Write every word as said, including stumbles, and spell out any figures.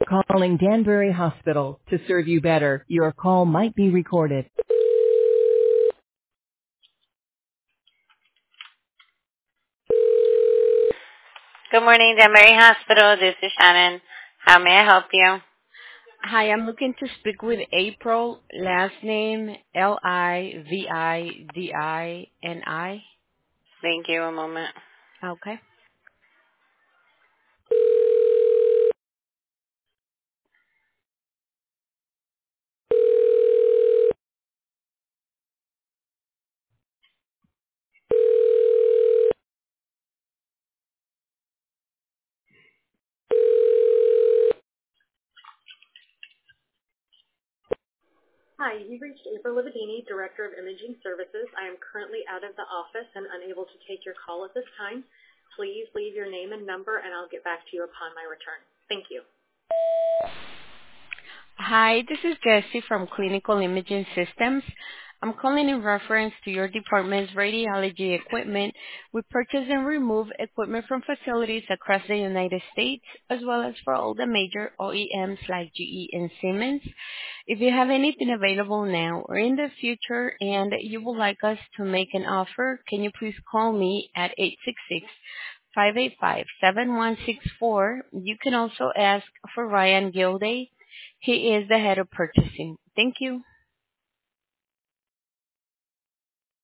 Calling Danbury Hospital. To serve you better, your call might be recorded. Good morning, Danbury Hospital. This is Shannon. How may I help you? Hi, I'm looking to speak with April. Last name L I V I D I N I. Thank you. A moment. Okay. Hi, you've reached April Lividini, Director of Imaging Services. I am currently out of the office and unable to take your call at this time. Please leave your name and number, and I'll get back to you upon my return. Thank you. Hi, this is Jessie from Clinical Imaging Systems. I'm calling in reference to your department's radiology equipment. We purchase and remove equipment from facilities across the United States, as well as for all the major O E Ms like G E and Siemens. If you have anything available now or in the future and you would like us to make an offer, can you please call me at eight six six, five eight five, seven one six four. You can also ask for Ryan Gilday. He is the head of purchasing. Thank you.